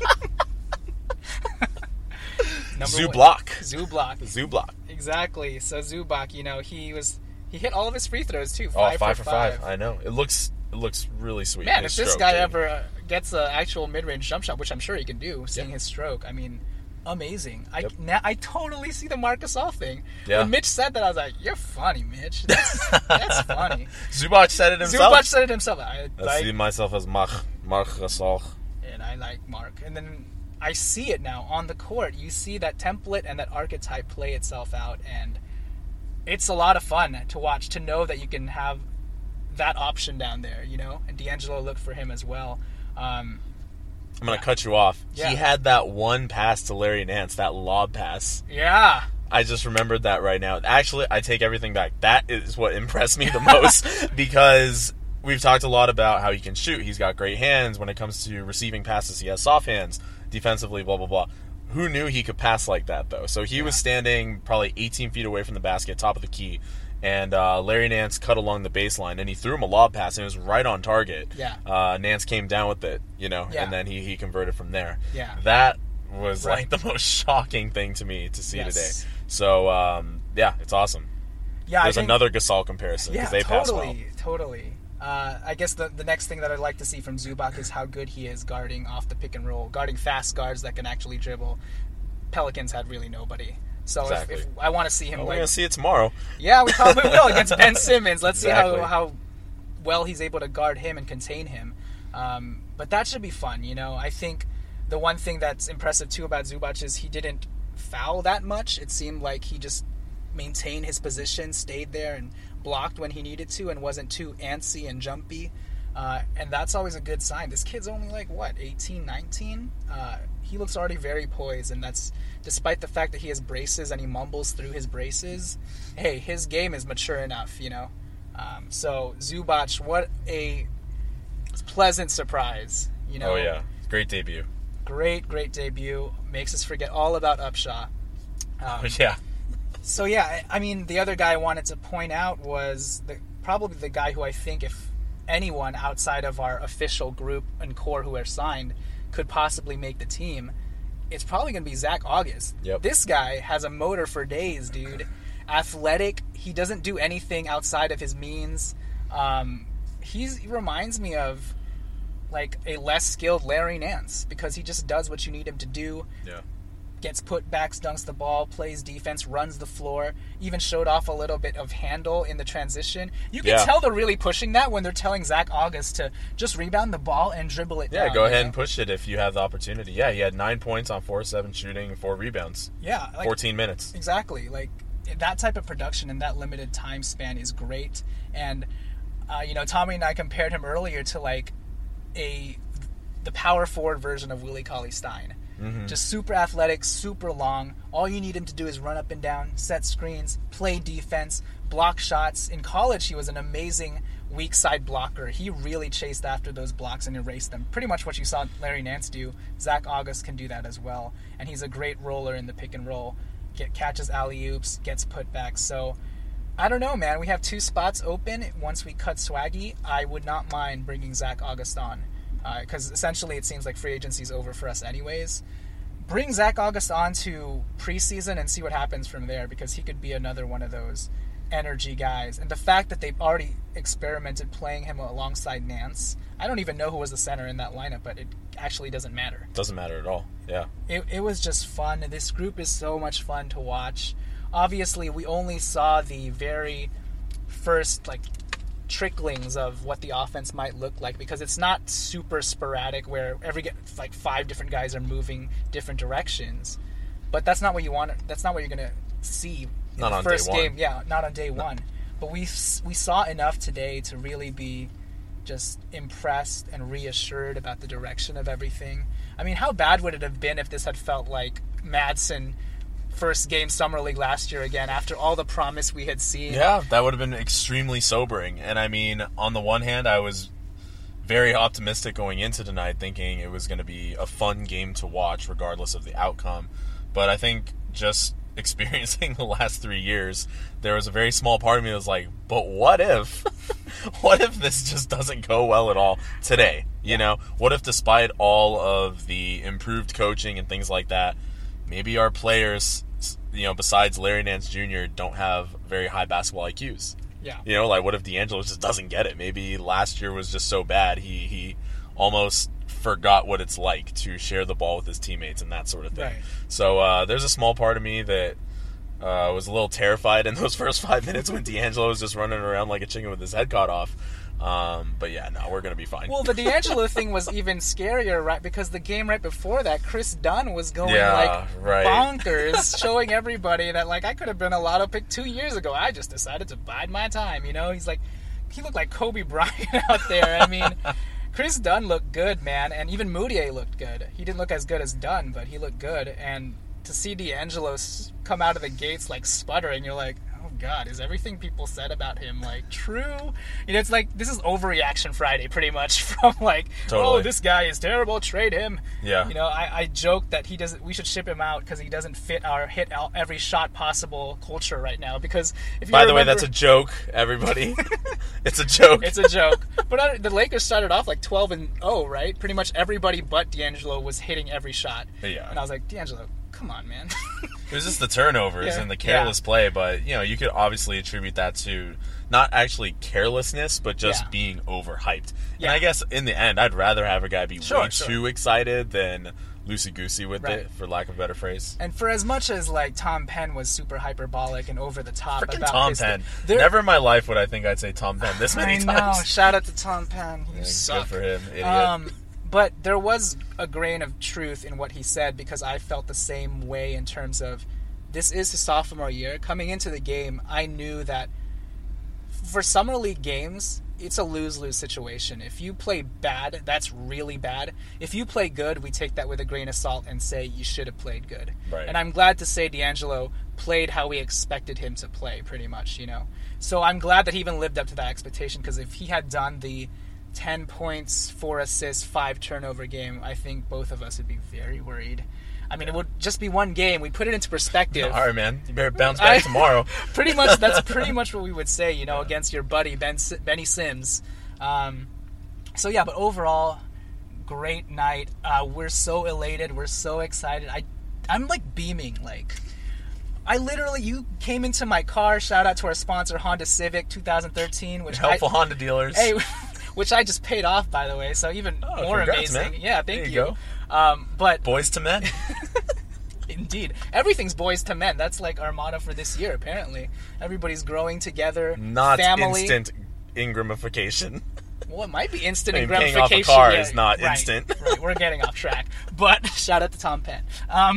Number got Zoo one- Block, Zoo Block. Zoo Block. Exactly. So Zubak, you know, he was he hit all of his free throws too. Oh, Five, five for for five. I know it looks it looks really sweet. Man, His if this stroke, guy dude. ever uh, gets an actual mid-range jump shot, which I'm sure he can do, seeing Yeah. his stroke, I mean, amazing. I Yep. now I totally see the Marc Gasol thing. Yeah. When Mitch said that, I was like, "You're funny, Mitch. That's, that's funny." Zubac said it himself. Zubac said it himself. I, I see like, myself as Marc Marc Gasol. and I like Mark. And then I see it now on the court. You see that template and that archetype play itself out, and it's a lot of fun to watch, to know that you can have that option down there, you know? And D'Angelo looked for him as well. Um, I'm gonna Yeah. cut you off. Yeah. He had that one pass to Larry Nance, that lob pass. yeah. I just remembered that right now. Actually, I take everything back. That is what impressed me the most because we've talked a lot about how he can shoot. He's got great hands when it comes to receiving passes. He has soft hands defensively, blah, blah, blah. Who knew he could pass like that, though? So he was standing probably eighteen feet away from the basket, top of the key, and uh, Larry Nance cut along the baseline, and he threw him a lob pass, and it was right on target. Yeah. Uh, Nance came down with it, you know, Yeah. and then he, he converted from there. Yeah. That was Right. like the most shocking thing to me to see Yes. today. So, um, yeah, it's awesome. Yeah, There's I think, another Gasol comparison Yeah, because they pass well. totally, totally. Uh, I guess the, the next thing that I'd like to see from Zubac is how good he is guarding off the pick and roll, guarding fast guards that can actually dribble. Pelicans had really nobody. So Exactly. if, if I want to see him, Well, we're like, going to see it tomorrow. yeah, we probably will against Ben Simmons. Let's Exactly. see how, how well he's able to guard him and contain him. Um, but that should be fun, you know. I think the one thing that's impressive too about Zubac is he didn't foul that much. It seemed like he just maintained his position, stayed there, and blocked when he needed to, and wasn't too antsy and jumpy. Uh, and that's always a good sign. This kid's only like, what, eighteen, nineteen? Uh, he looks already very poised, and that's despite the fact that he has braces and he mumbles through his braces. Hey, his game is mature enough, you know. Um, so Zubac, what a pleasant surprise, you know. Oh, yeah. Great debut. Great, great debut. Makes us forget all about Upshaw. Um, Yeah. so yeah, I I mean, the other guy I wanted to point out was the, probably the guy who I think, if anyone outside of our official group and core who are signed could possibly make the team, it's probably going to be Zach August. Yep. This guy has a motor for days, dude. Athletic. He doesn't do anything outside of his means. Um, he's, he reminds me of like a less skilled Larry Nance because he just does what you need him to do. Yeah. Gets put backs, dunks the ball, plays defense, runs the floor, even showed off a little bit of handle in the transition. You can Yeah. tell they're really pushing that when they're telling Zach August to just rebound the ball and dribble it Yeah, down. go you ahead know? and push it if you have the opportunity. Yeah, he had nine points on four seven shooting and four rebounds. Yeah, like, fourteen minutes. exactly. Like that type of production in that limited time span is great. And uh, you know, Tommy and I compared him earlier to like a the power forward version of Willie Cauley-Stein. Mm-hmm. Just super athletic, super long. All you need him to do is run up and down, set screens, play defense, block shots. In college, he was an amazing weak side blocker. He really chased after those blocks and erased them. Pretty much what you saw Larry Nance do. Zach August can do that as well. And he's a great roller in the pick and roll. Get catches alley-oops, gets putbacks. So, I don't know, man. We have two spots open. Once we cut Swaggy, I would not mind bringing Zach August on. Because uh, essentially it seems like free agency is over for us anyways. Bring Zach August on to preseason and see what happens from there, because he could be another one of those energy guys. And the fact that they've already experimented playing him alongside Nance, I don't even know who was the center in that lineup, but it actually doesn't matter. Doesn't matter at all. Yeah. It, it was just fun. This group is so much fun to watch. Obviously, we only saw the very first, like, tricklings of what the offense might look like, because it's not super sporadic where every like five different guys are moving different directions. But that's not what you want. That's not what you're gonna see in Not the on day first one. game. Yeah, not on day one. But we we saw enough today to really be just impressed and reassured about the direction of everything. I mean, how bad would it have been if this had felt like Madsen first game Summer League last year again, after all the promise we had seen? Yeah, that would have been extremely sobering. And I mean, on the one hand, I was very optimistic going into tonight, thinking it was going to be a fun game to watch regardless of the outcome. But I think just experiencing the last three years, there was a very small part of me that was like, but what if? What if this just doesn't go well at all today? You know, what if despite all of the improved coaching and things like that, maybe our players, you know, besides Larry Nance Junior, don't have very high basketball I Qs? Yeah. You know, like what if D'Angelo just doesn't get it? Maybe last year was just so bad he he almost forgot what it's like to share the ball with his teammates and that sort of thing. Right. So uh, there's a small part of me that uh, was a little terrified in those first five minutes when D'Angelo was just running around like a chicken with his head cut off. Um, but yeah, no, we're going to be fine. Well, the D'Angelo thing was even scarier, right? Because the game right before that, Chris Dunn was going Yeah, like right. bonkers, showing everybody that like I could have been a lotto pick two years ago. I just decided to bide my time. You know, he's like, he looked like Kobe Bryant out there. I mean, Chris Dunn looked good, man, and even Moutier looked good. He didn't look as good as Dunn, but he looked good. And to see D'Angelo come out of the gates like sputtering, you're like, oh God, is everything people said about him like true? You know, it's like this is overreaction Friday, pretty much. From like, Totally. oh, this guy is terrible, trade him. Yeah. You know, I, I joked that he doesn't. We should ship him out because he doesn't fit our hit out every shot possible culture right now. Because if you By the way, remember- that's a joke, everybody. It's a joke. It's a joke. But uh, the Lakers started off like twelve and oh, right? Pretty much everybody but D'Angelo was hitting every shot. Yeah. And I was like, D'Angelo, come on, man. It was just the turnovers Yeah. and the careless Yeah. play, but you know, you could obviously attribute that to not actually carelessness, but just Yeah. being overhyped. Yeah. And I guess in the end, I'd rather have a guy be Sure, way sure. too excited than loosey-goosey with Right. it, for lack of a better phrase. And for as much as like Tom Penn was super hyperbolic and over the top Freaking about Tom his Penn. there- Never in my life would I think I'd say Tom Penn this many I know. times. Shout out to Tom Penn. You Yeah, suck. Good for him, idiot. Um, but there was a grain of truth in what he said because I felt the same way in terms of this is his sophomore year. Coming into the game, I knew that for Summer League games, it's a lose-lose situation. If you play bad, that's really bad. If you play good, we take that with a grain of salt and say you should have played good. Right. And I'm glad to say D'Angelo played how we expected him to play, pretty much, you know. So I'm glad that he even lived up to that expectation because if he had done the ten points, four assists, five turnover game, I think both of us would be very worried. I mean, it would just be one game. We put it into perspective. All right, man. You better bounce back I- tomorrow. pretty much, that's pretty much what we would say, you know, against your buddy Ben Si- Benny Sims. Um, so yeah, but overall, great night. Uh, we're so elated. We're so excited. I, I'm like beaming. Like, I literally, you came into my car. Shout out to our sponsor, Honda Civic twenty thirteen, which Helpful I, Honda dealers. Hey, which I just paid off, by the way. So even Oh, more congrats, amazing. man. Yeah, thank There you you. go. Um, but Boys to men. indeed, everything's boys to men. That's like our motto for this year. Apparently, everybody's growing together. Not family. instant Ingramification. Well, it might be instant I mean, gratification. paying off a car yeah, is not right, instant. Right, we're getting off track. But shout out to Tom Penn. Um,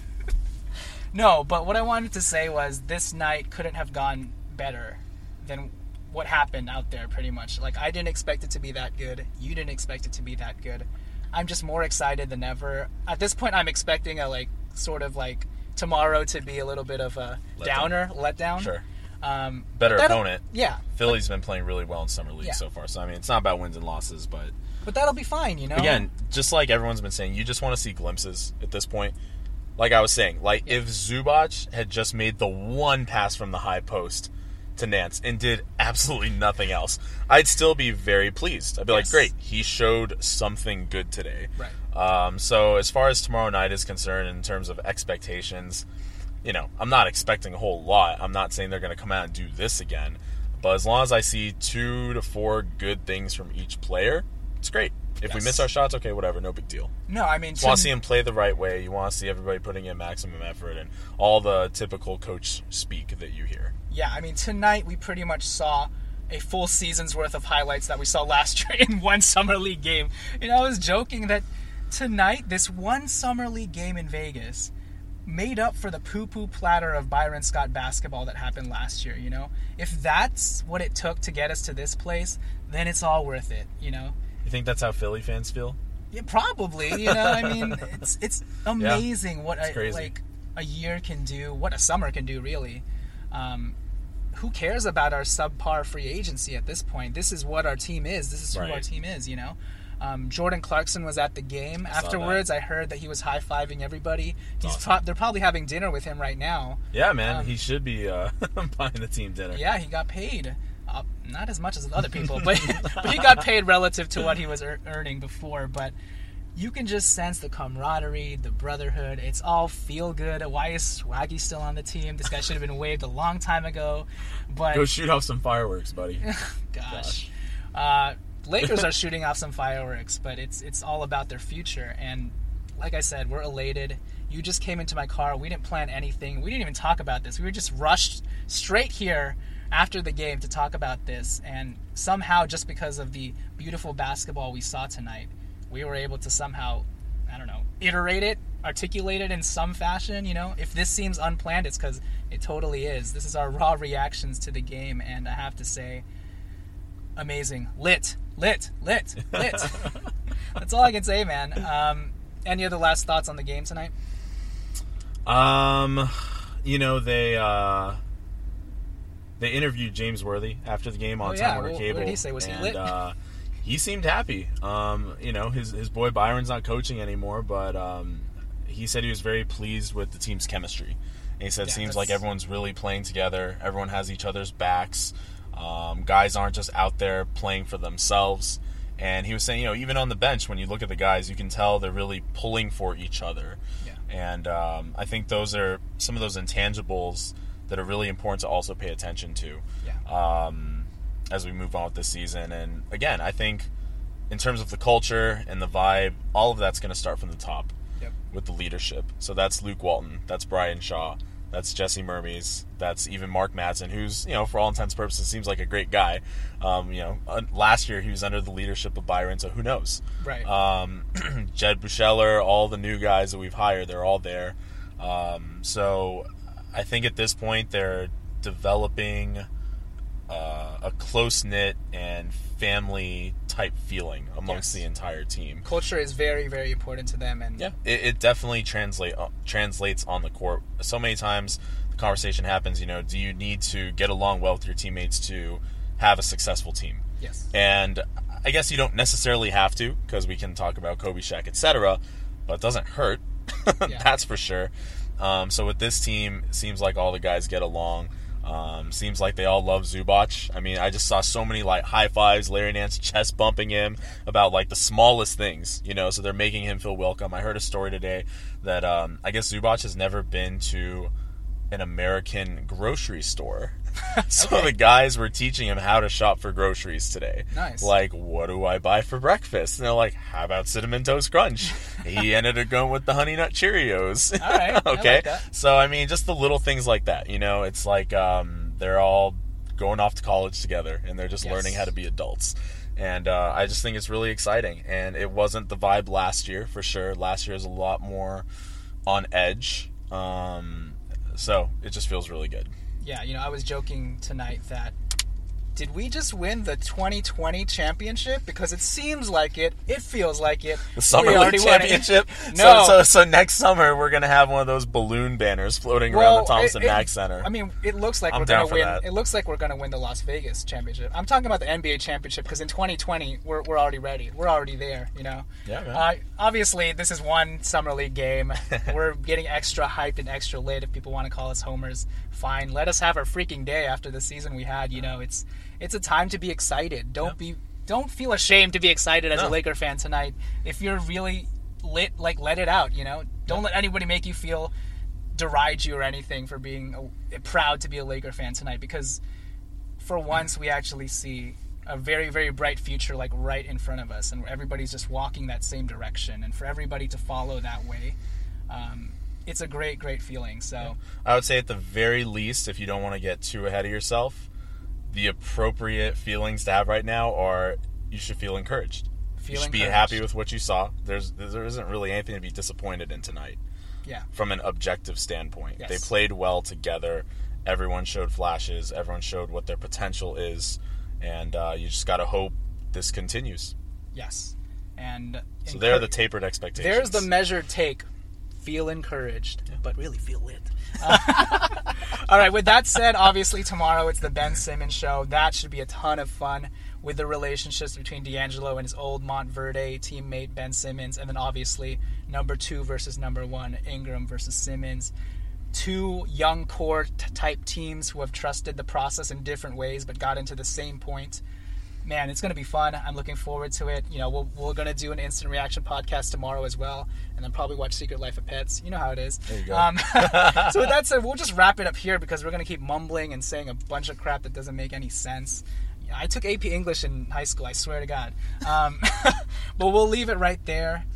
no, but what I wanted to say was this night couldn't have gone better than what happened out there, pretty much. Like, I didn't expect it to be that good. You didn't expect it to be that good. I'm just more excited than ever. At this point, I'm expecting a, like, sort of, like, tomorrow to be a little bit of a Letdown. downer, letdown. Sure. Um, Better that'll- opponent. Yeah. Philly's been playing really well in Summer League Yeah. so far. So, I mean, it's not about wins and losses, but But that'll be fine, you know? again, just like everyone's been saying, you just want to see glimpses at this point. Like I was saying, like Yeah. if Zubac had just made the one pass from the high post to Nance and did absolutely nothing else, I'd still be very pleased. I'd be Yes. like, great, he showed something good today. Right. Um, so as far as tomorrow night is concerned, in terms of expectations, you know, I'm not expecting a whole lot. I'm not saying they're going to come out and do this again. But as long as I see two to four good things from each player, it's great. If we Yes. miss our shots, okay, whatever, no big deal. No, I mean... You want to see him play the right way. You want to see everybody putting in maximum effort and all the typical coach speak that you hear. Yeah, I mean, tonight we pretty much saw a full season's worth of highlights that we saw last year in one Summer League game. You know, I was joking that tonight, this one Summer League game in Vegas, made up for the poo-poo platter of Byron Scott basketball that happened last year, you know? If that's what it took to get us to this place, then it's all worth it, you know? You think that's how Philly fans feel? Yeah, probably, you know? I mean, it's it's amazing yeah, what it's a, crazy. like a year can do, what a summer can do, really. Um, who cares about our subpar free agency at this point? This is what our team is. This is Right. who our team is, you know? Um, Jordan Clarkson was at the game. I saw Afterwards, that. I heard that he was high-fiving everybody. He's awesome. pro- they're probably having dinner with him right now. Yeah, man. Um, he should be uh, buying the team dinner. Yeah, he got paid. Uh, not as much as other people, but, but he got paid relative to what he was er- earning before. But you can just sense the camaraderie, the brotherhood. It's all feel good. Why is Swaggy still on the team? This guy should have been waived a long time ago. But Go shoot off some fireworks, buddy. gosh, uh, Lakers are shooting off some fireworks, but it's it's all about their future. And like I said, we're elated. You just came into my car. We didn't plan anything. We didn't even talk about this. We were just rushed straight here after the game to talk about this. And somehow, just because of the beautiful basketball we saw tonight, we were able to somehow, I don't know, iterate it, articulate it in some fashion, you know? If this seems unplanned, it's because it totally is. This is our raw reactions to the game, and I have to say, amazing. Lit. Lit. Lit. Lit. That's all I can say, man. Um, any other last thoughts on the game tonight? Um, you know, they uh, they interviewed James Worthy after the game on Oh, yeah. Time Warner Well, Cable. what did he say? Was he and, lit? Uh, he seemed happy. Um, you know, his his boy Byron's not coaching anymore, but um, he said he was very pleased with the team's chemistry. And he said, Yeah, it seems that's- like everyone's really playing together. Everyone has each other's backs. Um, guys aren't just out there playing for themselves. And he was saying, you know, even on the bench, when you look at the guys, you can tell they're really pulling for each other. Yeah. And um, I think those are some of those intangibles that are really important to also pay attention to Yeah. um, as we move on with this season. And again, I think in terms of the culture and the vibe, all of that's going to start from the top Yep. with the leadership. So that's Luke Walton, that's Brian Shaw, that's Jesse Mermes, that's even Mark Madsen, who's, you know, for all intents and purposes, seems like a great guy. Um, you know, uh, last year he was under the leadership of Byron, so who knows? Right. Um, Jed Buscheller, all the new guys that we've hired, they're all there. Um, so I think at this point they're developing uh, a close-knit and family-type feeling amongst Yes. the entire team. Culture is very, very important to them. And Yeah, it, it definitely translate uh, translates on the court. So many times the conversation happens, you know, do you need to get along well with your teammates to have a successful team? yes. And I guess you don't necessarily have to, because we can talk about Kobe, Shaq, et cetera, but it doesn't hurt. Yeah. That's for sure. Um, so with this team, it seems like all the guys get along. Um, seems like they all love Zubac. I mean, I just saw so many like high fives, Larry Nance chest bumping him about like the smallest things, you know. So they're making him feel welcome. I heard a story today that um, I guess Zubac has never been to an American grocery store. So Okay. the guys were teaching him how to shop for groceries today. Nice. Like, what do I buy for breakfast? And they're like, how about Cinnamon Toast Crunch? He ended up going with the Honey Nut Cheerios. All right. I Okay. like that. So, I mean, just the little things like that, you know, it's like um, they're all going off to college together and they're just Yes. learning how to be adults. And uh, I just think it's really exciting. And it wasn't the vibe last year, for sure. Last year was a lot more on edge. Um, so it just feels really good. Yeah, you know, I was joking tonight that did we just win the twenty twenty championship? Because it seems like it. It feels like it. The Summer We League already won it. Championship. No. So, so, so next summer we're gonna have one of those balloon banners floating around the Thompson it- it- Mack Center. I mean, it looks like I'm we're down gonna for win. that. It looks like we're gonna win the Las Vegas championship. I'm talking about the N B A championship because in twenty twenty we're we're already ready. We're already there. You know. Yeah, man. Uh, obviously, this is one summer league game. We're getting extra hyped and extra lit. If people want to call us homers, fine. Let us have our freaking day after the season we had. You know, it's it's a time to be excited. Don't be don't feel ashamed to be excited as No. a Laker fan tonight. If you're really lit, like let it out. You know, don't let anybody make you feel deride you or anything for being a, proud to be a Laker fan tonight, because for once we actually see a very, very bright future like right in front of us, and everybody's just walking that same direction, and for everybody to follow that way, um, it's a great, great feeling. So I would say at the very least, if you don't want to get too ahead of yourself, the appropriate feelings to have right now are you should feel encouraged. feel you should be encouraged. happy with what you saw. There's there isn't really anything to be disappointed in tonight. Yeah. from an objective standpoint. Yes. They played well together. Everyone showed flashes. Everyone showed what their potential is. And uh, you just got to hope this continues. Yes. And So there are the tapered expectations. There's the measured take. Feel encouraged, yeah. but really feel lit. Uh, all right, with that said, obviously tomorrow it's the Ben Simmons show. That should be a ton of fun with the relationships between D'Angelo and his old Montverde teammate Ben Simmons, and then obviously number two versus number one, Ingram versus Simmons. Two young core t- type teams who have trusted the process in different ways but got into the same point. Man, it's going to be fun. I'm looking forward to it. You know, we'll, we're going to do an instant reaction podcast tomorrow as well, and then probably watch Secret Life of Pets. You know how it is. There you go. Um, so with that said, we'll just wrap it up here because we're going to keep mumbling and saying a bunch of crap that doesn't make any sense. I took A P English in high school, I swear to God. Um, but we'll leave it right there.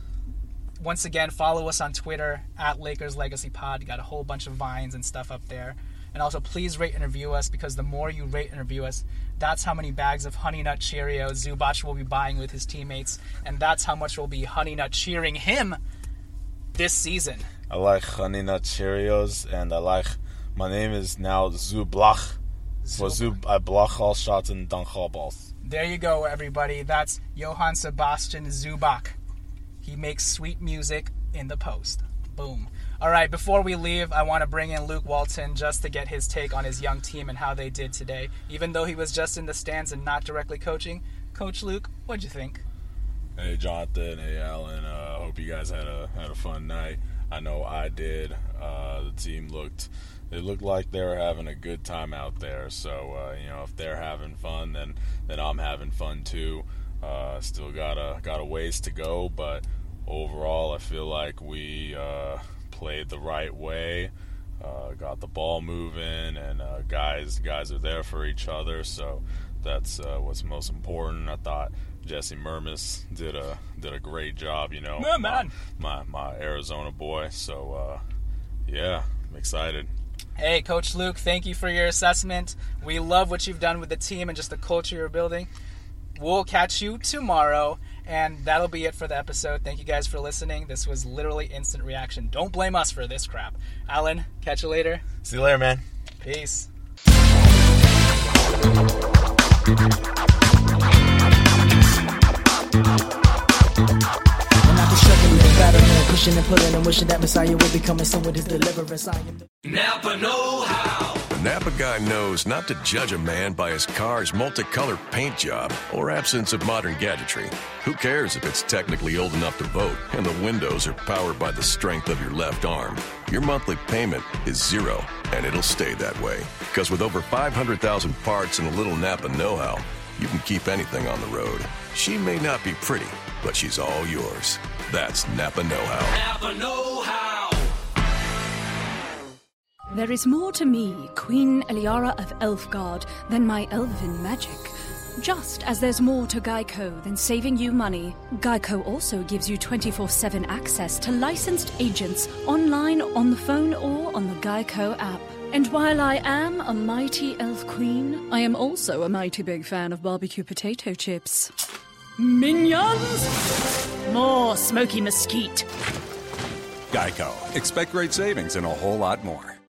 Once again, follow us on Twitter, at Lakers Legacy Pod. You got a whole bunch of vines and stuff up there. And also, please rate and review us, because the more you rate and review us, that's how many bags of Honey Nut Cheerios Zubac will be buying with his teammates, and that's how much will be Honey Nut cheering him this season. I like Honey Nut Cheerios, and I like, my name is now Zublach. For Zub, I block all shots and dunk all balls. There you go, everybody. That's Johann Sebastian Zubac. He makes sweet music in the post. Boom. All right, before we leave, I want to bring in Luke Walton just to get his take on his young team and how they did today. Even though he was just in the stands and not directly coaching. Coach Luke, what'd you think? Hey, Jonathan. Hey, Alan. I uh, hope you guys had a had a fun night. I know I did. Uh, the team looked... It looked like they were having a good time out there. So, uh, you know, if they're having fun, then then I'm having fun too. Uh, still got a, got a ways to go, but overall I feel like we uh, played the right way, uh, got the ball moving, and uh, guys guys are there for each other. So that's uh, what's most important. I thought Jesse Mermis did a did a great job, you know, Yeah, man. My, my, my Arizona boy. So, uh, yeah, I'm excited. Hey, Coach Luke, thank you for your assessment. We love what you've done with the team and just the culture you're building. We'll catch you tomorrow, and that'll be it for the episode. Thank you guys for listening. This was literally instant reaction. Don't blame us for this crap. Alan, catch you later. See you later, man. Peace. And I be struggling, battling, pushing and pulling and wishing that Messiah would be coming soon with his deliverance. I am the- Napa Know How. The Napa guy knows not to judge a man by his car's multicolored paint job or absence of modern gadgetry. Who cares if it's technically old enough to vote and the windows are powered by the strength of your left arm? Your monthly payment is zero, and it'll stay that way. Because with over five hundred thousand parts and a little Napa know-how, you can keep anything on the road. She may not be pretty, but she's all yours. That's Napa know-how. Napa Know How. There is more to me, Queen Eliara of Elfgard, than my elven magic. Just as there's more to Geico than saving you money, Geico also gives you twenty-four seven access to licensed agents online, on the phone, or on the Geico app. And while I am a mighty elf queen, I am also a mighty big fan of barbecue potato chips. Minions! More smoky mesquite. Geico. Expect great savings and a whole lot more.